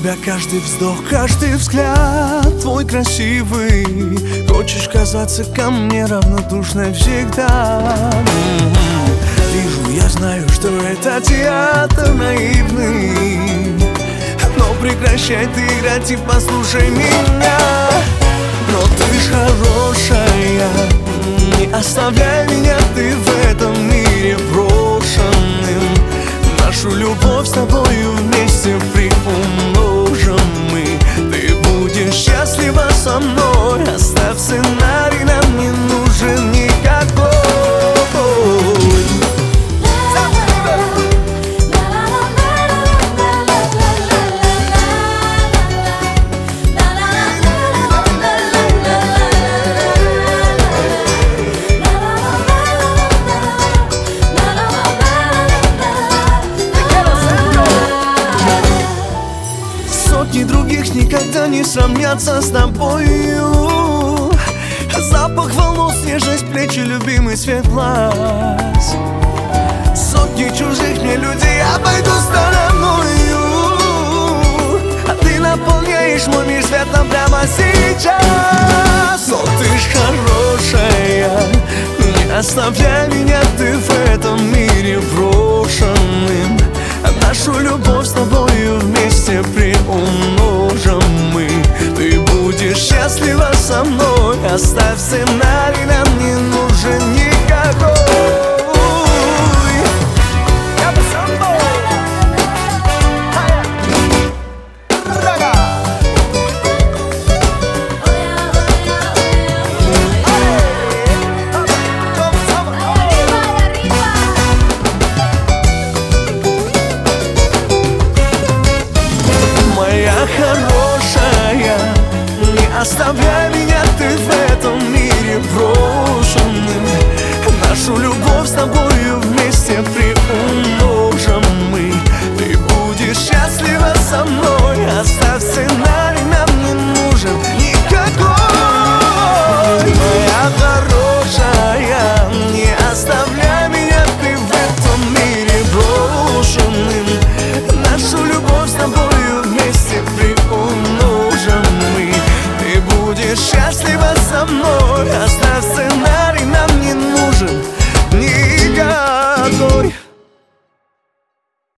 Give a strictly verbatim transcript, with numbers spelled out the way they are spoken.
тебя каждый вздох, каждый взгляд твой красивый. Хочешь казаться ко мне равнодушной всегда. Вижу, я знаю, что это театр наивный, но прекращай ты играть и послушай меня. Но ты ж хорошая, не оставляй меня ты в этом мире брошенным. Нашу любовь с тобою вместе приумножим мы. Ты будешь счастлива со мной, оставь сценарий, нам не нужен никакой. Сотни других никогда не сравнятся с тобою. Запах волос, нежность плечи, любимый цвет глаз. Сотни чужих мне людей обойду стороною, а ты наполняешь мой мир светом прямо сейчас. Но ты ж хорошая, не оставляй меня ты в этом мире брошенным. Нашу любовь с тобою вместе приумножим мы. Ты будешь счастлива со мной, оставь сценарий, нам не нужен никакой. Хорошая, не оставляй меня ты в этом мире брошенным. Нашу любовь